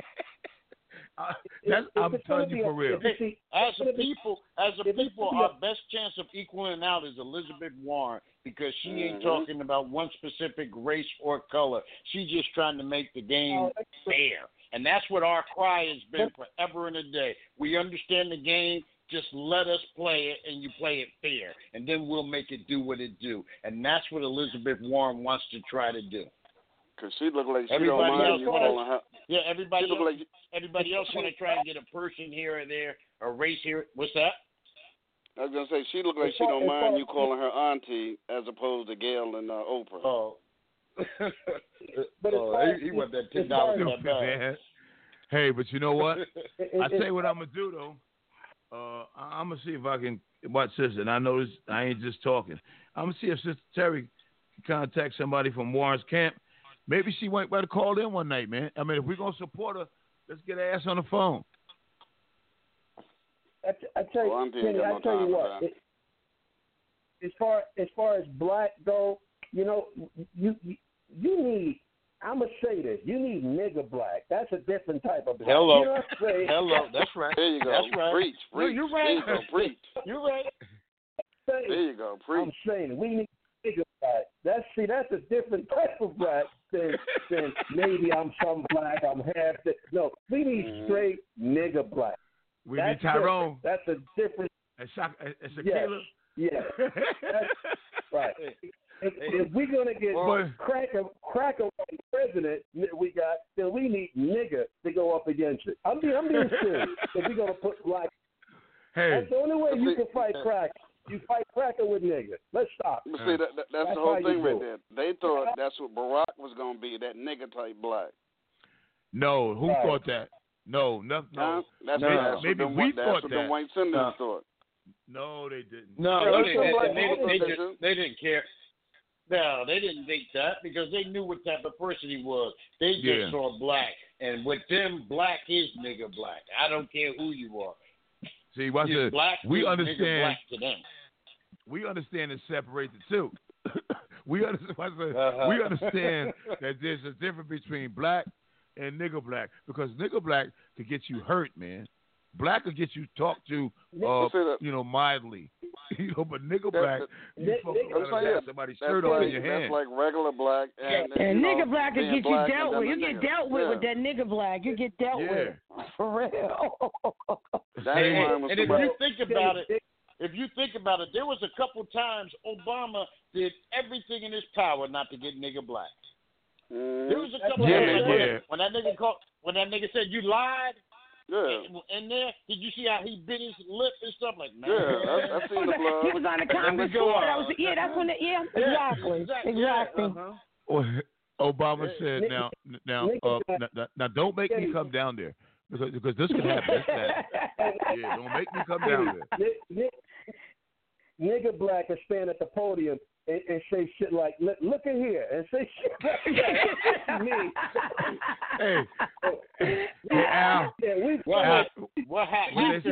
I'm telling you for real. Hey, as a people, our best chance of equaling out is Elizabeth Warren, because she ain't talking about one specific race or color. She's just trying to make the game fair. And that's what our cry has been forever and a day. We understand the game. Just let us play it, and you play it fair. And then we'll make it do what it do. And that's what Elizabeth Warren wants to try to do. Because she look like she don't mind you calling her. Yeah, everybody else want to try and get a person here or there, a race here. What's that? I was going to say, she look like she don't mind you calling her auntie as opposed to Gail and Oprah. Oh. But he want that $10 in that bag. Hey, but you know what? I tell you what I'm going to do, though. I'm going to see if I can watch this. And I know this, I ain't just talking. I'm going to see if Sister Terry can contact somebody from Warren's camp. Maybe she might better call in one night, man. I mean, if we're going to support her, let's get her ass on the phone. I tell you, Kenny, I tell you what. As far as black go, you know, you need. I'm gonna say this. You need nigga black. That's a different type of black. Hello, you know what I'm saying? Hello. That's right. There you go. That's right. Preach. No, you're right. There you go. Preach. You're right. There you go. Preach. I'm saying we need nigga black. That's a different type of black than maybe I'm some black. I'm half. No, we need straight nigga black. We need Tyrone. That's a different. And Shaquille. Yeah. Right. If we're gonna get cracker president we got, then we need nigga to go up against it. I'm being serious. If we're gonna put black, that's the only way you can fight cracker. You fight cracker with nigga. Let's stop. But see, that's the whole thing right there. They thought that's what Barack was gonna be, that nigga type black. No, who thought that? No. Maybe we thought that. That's what the white senators thought. No, they didn't. No, they didn't care. No, they didn't think that because they knew what type of person he was. They just saw black. And with them, black is nigga black. I don't care who you are. See, watch this. We understand. Black to them. We understand and separate the two. We understand that there's a difference between black and nigga black, because nigga black could get you hurt, man. Black will get you talked to, mildly. But nigga black, you have somebody's shirt off in your hand. That's like regular black. And nigga black will get you dealt with. You get dealt with that nigga black. You get dealt with. For real. And if you think about it, there was a couple times Obama did everything in his power not to get nigga black. There was a couple times when that nigga said you lied. Yeah. And there, did you see how he bit his lip and stuff like that? Yeah, I seen the blood. He was on the Congress floor. That's when exactly. Obama said, now don't make me come down there because this can happen. Yeah, don't make me come down there. Nigga black can stand at the podium and say shit like, look at here, and say shit like that. Hey, Al. What happened?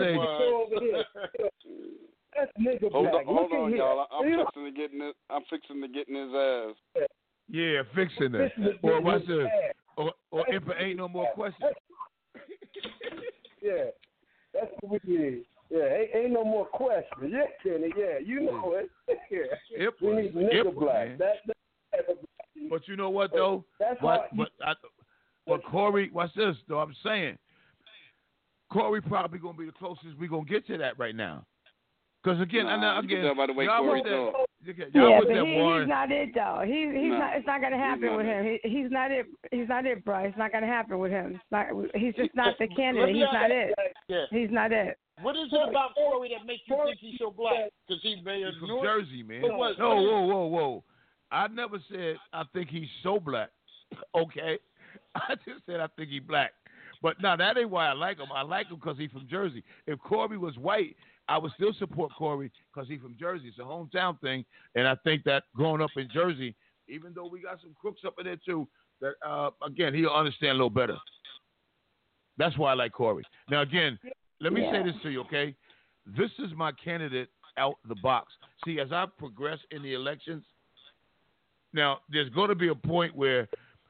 That's nigga black. Hold on, y'all. I'm fixing to get in his ass. Yeah, fixing it. Or what's this? Or if there ain't no more questions. Yeah, that's what we need. Yeah, ain't no more questions. Yeah, Kenny. Yeah, you know it. Yeah. We need nigga black. But you know what though? But Corey, what's this though? I'm saying Corey probably gonna be the closest we gonna get to that right now. Because again, by the way y'all Corey was but he's not it though. He's not. It's not gonna happen with him. He's not it. He's not it, bro. It's not gonna happen with him. He's just not the candidate. He's not it. He's not it. What is it about Corey that makes you think he's so black? Because he's from Jersey, man. No, whoa. I never said I think he's so black. Okay, I just said I think he's black. But no, that ain't why I like him. I like him because he's from Jersey. If Corey was white, I would still support Corey because he's from Jersey. It's a hometown thing, and I think that growing up in Jersey, even though we got some crooks up in there too, that again he'll understand a little better. That's why I like Corey. Now again. Let me say this to you, okay? This is my candidate out the box. See, as I progress in the elections, now there's going to be a point where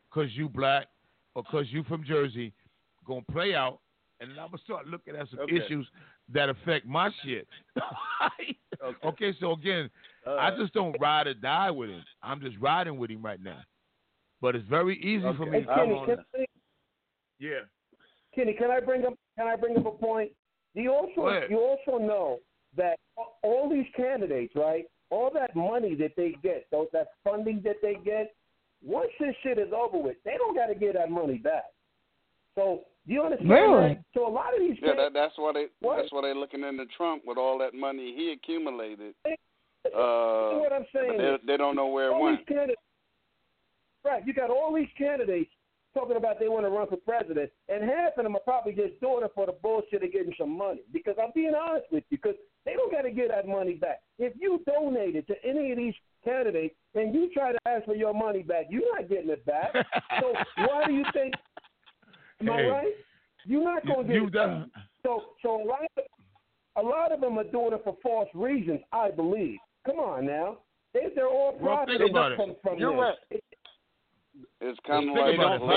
because you black or because you from Jersey going to play out, and then I'm going to start looking at some issues that affect my shit. Okay, so again, I just don't ride or die with him. I'm just riding with him right now. But it's very easy for me to come on. Yeah. Kenny, can I bring up a point? You also know that all these candidates, right? All that money that they get, that funding that they get, once this shit is over with, they don't got to get that money back. So do you understand? Really? That? So a lot of these that's why they're looking into Trump with all that money he accumulated. What I'm saying they don't know where it went. Right, you got all these candidates talking about they want to run for president, and half of them are probably just doing it for the bullshit of getting some money. Because I'm being honest with you, because they don't got to get that money back. If you donated to any of these candidates and you try to ask for your money back, you're not getting it back. So why do you think? Am I right? You're not going to get it back. So a lot of them are doing it for false reasons, I believe. Come on now, they're all profiting from You're right. It's kind of like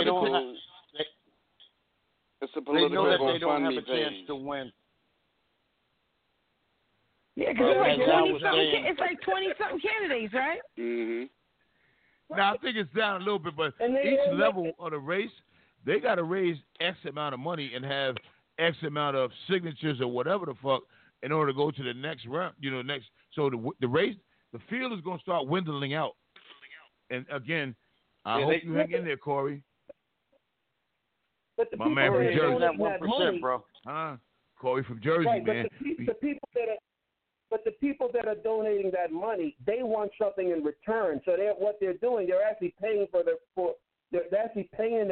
it's a political they know that they don't have a page. chance to win. Yeah, because it's like 20-something candidates, right? Mm-hmm. Now, I think it's down a little bit, but each level of the race, they got to raise X amount of money and have X amount of signatures or whatever the fuck in order to go to the next round. So the race, the field is going to start dwindling out. And again, I hope you hang in there, Corey. But the my man from Jersey. That 1%, bro. Corey from Jersey, right, man. But the people that are donating that money, they want something in return. So what they're doing, they're actually paying they're actually paying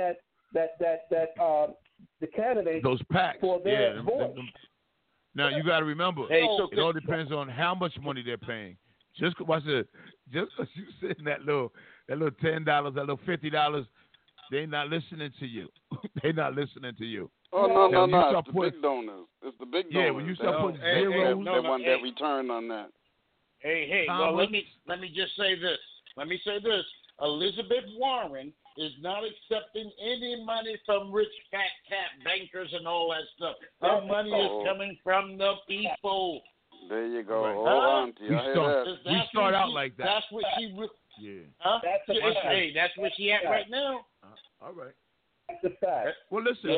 the candidate those PACs for their vote. Now you got to remember, it all depends on how much money they're paying. Just because you sit in that little $10, that little $50, they're not listening to you. They're not listening to you. Oh no! It's the big donors. It's the big donors. Yeah, when you start putting zeros, they want that return on that. Hey! Well, let me just say this. Elizabeth Warren is not accepting any money from rich fat cat bankers and all that stuff. That money is coming from the people. There you go. Right. Hold on to you. We start out like that. That's what she. Yeah. Huh? That's where she at right now. All right. That's a fact. Well, listen.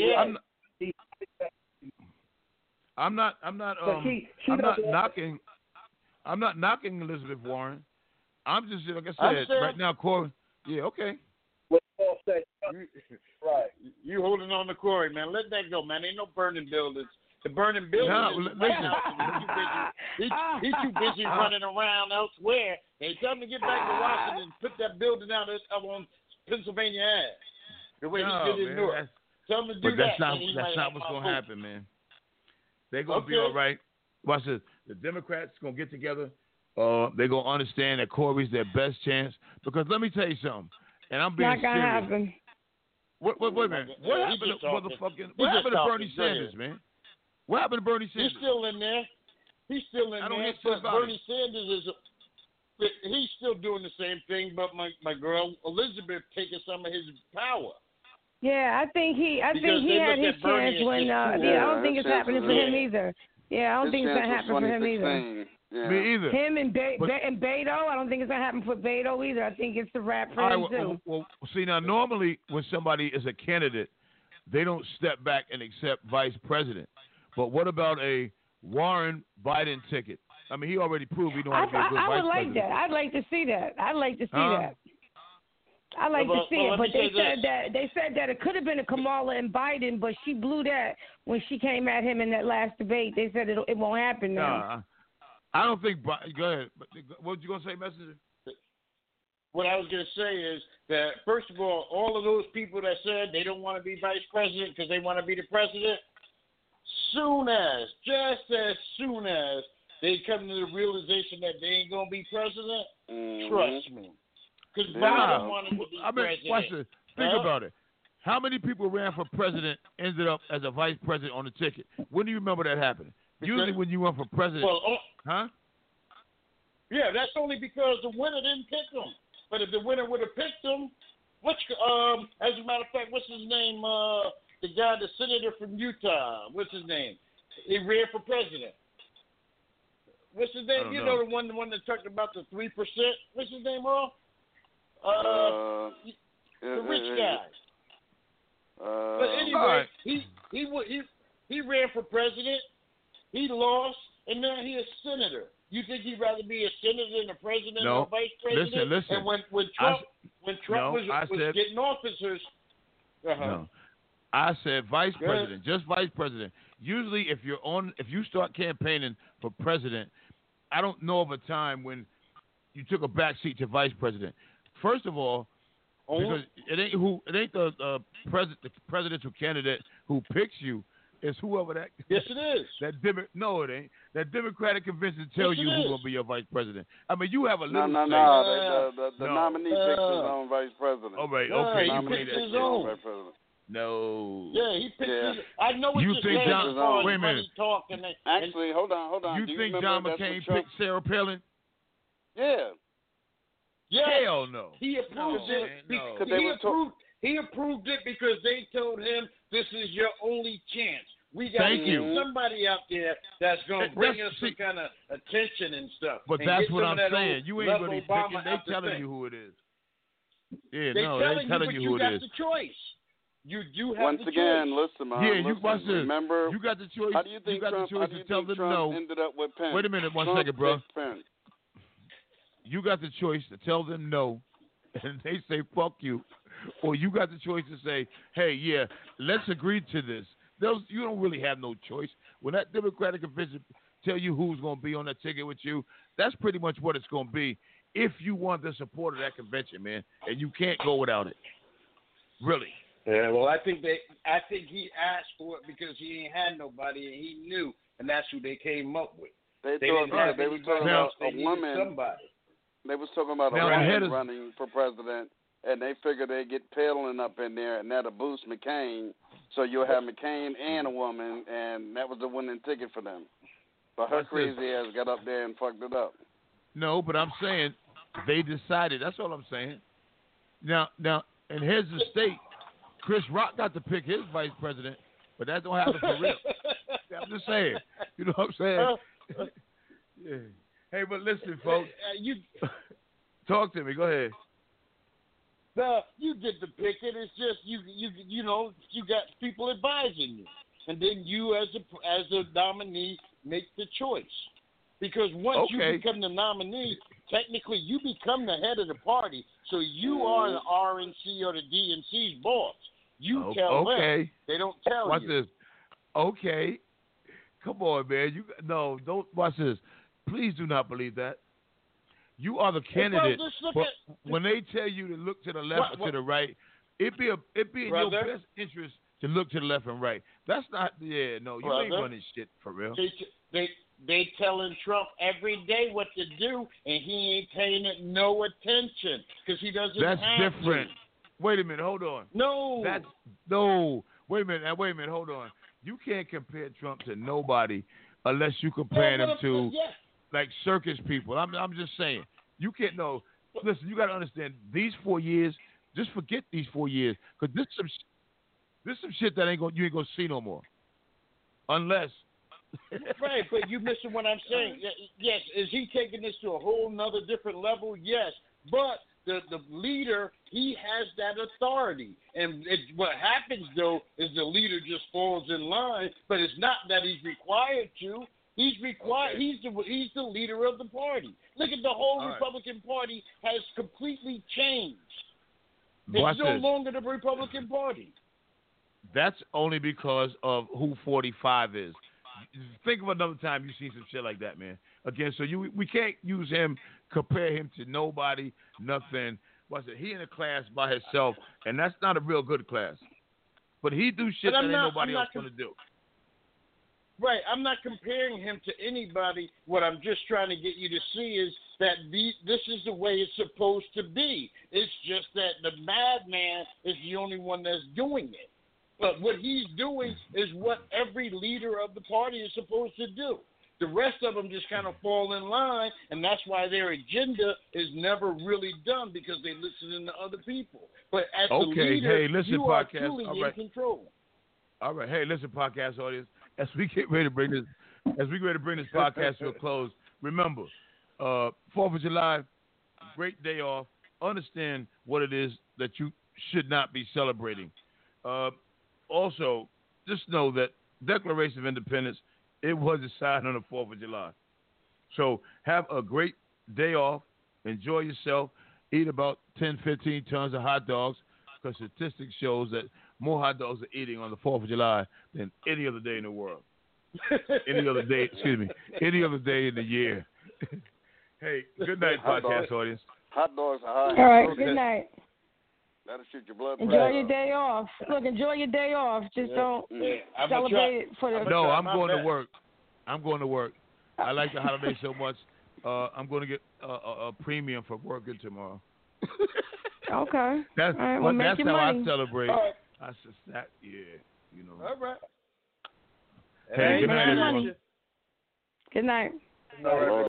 I'm not knocking. I'm not knocking Elizabeth Warren. I'm just like I said right now, Corey. Yeah, okay. Right. You holding on to Corey, man. Let that go, man. Ain't no burning buildings. The burning buildings. He's too busy running around elsewhere. They tell him to get back to Washington and put that building out on Pennsylvania Ave. The way he did in Newark. Tell him to do that. That's not what's going to happen, man. They're going to be all right. Watch this. The Democrats going to get together. They're going to understand that Corey's their best chance. Because let me tell you something. And I'm being serious. Not going to happen. Wait a minute. What happened to Bernie Sanders, man? What happened to Bernie Sanders? He's still in there. But Bernie Sanders he's still doing the same thing, but my girl Elizabeth taking some of his power. Yeah, I think he had his chance when. I don't think it's happening for him either. Yeah, I don't think it's gonna happen for him either. Yeah. Me either. Him and Beto, I don't think it's gonna happen for Beto either. I think it's the wrap for him too. Well, see now, normally when somebody is a candidate, they don't step back and accept vice president. But what about a Warren Biden ticket? I mean, he already proved he don't have to be a good vice president. I would like that. I'd like to see that. I'd like to see it. But they said that it could have been a Kamala and Biden, but she blew that when she came at him in that last debate. They said it won't happen now. I don't think. Go ahead. What were you gonna say, Messenger? What I was gonna say is that first of all of those people that said they don't want to be vice president because they want to be the president, just as soon as they come to the realization that they ain't gonna be president, trust me. Because Biden wanted to be president. Watch this. Think about it. How many people ran for president ended up as a vice president on the ticket? When do you remember that happening? Usually when you run for president. Yeah, that's only because the winner didn't pick them. But if the winner would have picked them, As a matter of fact, what's his name? The guy, the senator from Utah. What's his name? He ran for president. What's his name? You know the one that talked about the 3%. What's his name, Earl? The rich guy. But anyway, he ran for president. He lost, and now he's a senator. You think he'd rather be a senator than a president or a vice president? Listen. And when Trump was getting officers, no, I said vice president, just vice president. Usually, if you start campaigning for president, I don't know of a time when you took a back seat to vice president. First of all, because it ain't the presidential candidate who picks you. It's whoever that. Yes, it is. No, it ain't. That Democratic convention tells you who's gonna be your vice president. I mean, you have a little. No. The nominee picks his own vice president. All right, okay. He picks his own vice president. No. Yeah, he picks his. I know what you you're think saying. John? Wait a minute. Actually, hold on. You Do think you John remember McCain Trump... picked Sarah Palin? Yeah. Yes. Hell no. He approved it. No. He approved it because they told him this is your only chance. We got to get somebody out there that's going to bring us some kind of attention and stuff. But and that's what I'm saying. You ain't going going to be picking. They telling you who it is. Yeah, they telling you who it is. You got the choice. You have Once the again, choice. listen, man. Yeah, you watch this. Remember, you got the choice. How do you think got Trump, the choice to tell them no. Ended up with Pence? Wait a minute, one second, bro. You got the choice to tell them no, and they say fuck you, or you got the choice to say, hey, yeah, let's agree to this. You don't really have no choice. When that Democratic convention tell you who's going to be on that ticket with you, that's pretty much what it's going to be if you want the support of that convention, man, and you can't go without it. Really. Yeah, well, I think he asked for it because he ain't had nobody and he knew, and that's who they came up with. They were talking about a woman. Somebody. They was talking about a woman running for president, and they figured they'd get Palin up in there, and that'll boost McCain. So you'll have McCain and a woman, and that was the winning ticket for them. But her crazy ass got up there and fucked it up. No, but I'm saying they decided. That's all I'm saying. Now, and here's the state. Chris Rock got to pick his vice president, but that don't happen for real. I'm just saying. You know what I'm saying? Yeah. Hey, but listen, folks. Talk to me. Go ahead. You get the pick. It's just you know you got people advising you, and then you as a nominee make the choice. Because once you become the nominee, technically you become the head of the party, so you are the RNC or the DNC's boss. You tell them. They don't tell watch you. This. Okay. Come on, man. Don't watch this. Please do not believe that. You are the candidate. But when they tell you to look to the left or to the right, it be in your best interest to look to the left and right. That's not. Yeah, no, you ain't running shit for real. They telling Trump every day what to do, and he ain't paying it no attention because he doesn't. That's have different. To. Wait a minute. Hold on. No. Wait a minute. Hold on. You can't compare Trump to nobody unless you compare him to like circus people. I'm just saying. You can't know. Listen, you got to understand these 4 years. Just forget these 4 years because this some shit that you ain't gonna see no more. Unless. Right, but you missing what I'm saying. Yes, is he taking this to a whole nother different level? Yes, but the leader, he has that authority. And what happens, though, is the leader just falls in line, but it's not that he's required to. He's required. Okay. He's the leader of the party. Look at the whole Republican Party has completely changed. It's no longer the Republican Party. That's only because of who 45 is. Think of another time you see some shit like that, man. Again, so we can't use him, compare him to nobody, nothing. He in a class by himself, and that's not a real good class. But he do shit that ain't nobody else gonna do. Right, I'm not comparing him to anybody. What I'm just trying to get you to see is that this is the way it's supposed to be. It's just that the madman is the only one that's doing it. But what he's doing is what every leader of the party is supposed to do. The rest of them just kind of fall in line, and that's why their agenda is never really done because they listen to other people. But as the leader, you are truly in control. All right. Hey, listen, podcast audience. As we get ready to bring this podcast to a close, remember, 4th of July, great day off. Understand what it is that you should not be celebrating. Also, just know that Declaration of Independence, it was signed on the 4th of July. So have a great day off. Enjoy yourself. Eat about 10, 15 tons of hot dogs because statistics shows that more hot dogs are eating on the 4th of July than any other day in the world. Any other day in the year. Hey, good night, podcast audience. Hot dogs are hot. All right, good night. That'll shoot your blood pressure. Enjoy your day off. Look, enjoy your day off. Just don't celebrate it for the... No, I'm going to work. I like the holiday so much. I'm going to get a premium for working tomorrow. Okay. That's right, well, that's how money. I celebrate. All right. I said, you know. All right. Hey, good night, everyone. Good night. All right.